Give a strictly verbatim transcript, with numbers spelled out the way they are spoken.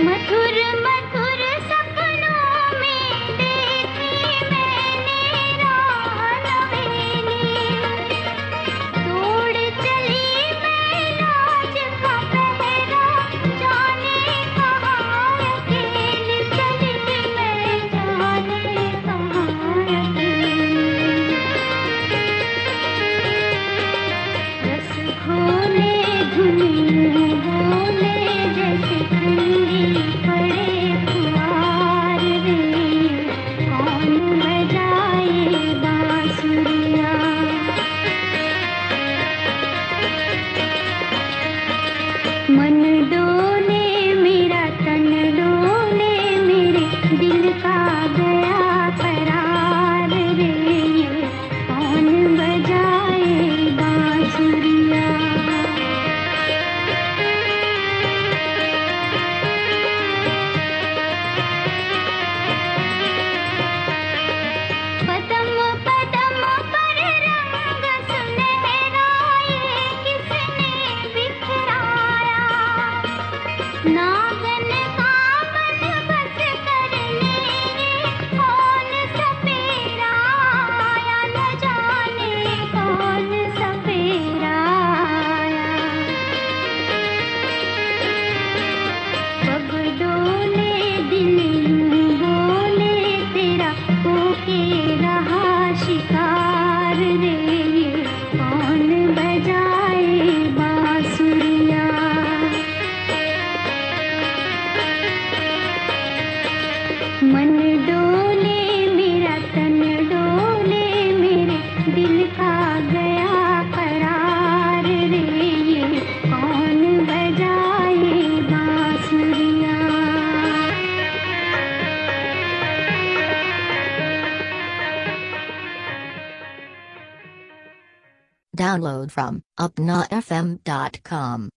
मधुर मधुर सपनों में देखी मैंने राह नवेली, तोड़ चली मैं लाज का पहरा, जाने कहाँ अकेली चली मैं, जाने कहाँ अकेली। रस घोले धुनी बोले जैसे ठंडी पड़े फुहार रे, कौन बजाए बांसुरियाँ। मन डोले मेरा तन डोले, मेरे दिल का गया करार रे, कौन बजाए बांसुरियाँ। पदम पदम पर रंग सुनहरा ये किसने बिखराया, नागन का मन बस करने कौन सपेरा आया, न जाने कौन सपेरा आया। पग डोले दिल यूं बोले तेरा होके रहा शिकार रे, कौन बजाए बांसुरियाँ। मन डोले मेरा तन डोले, मेरे दिल का गया करार रे, कौन बजाए बांसुरियाँ। Download from upna f m dot com.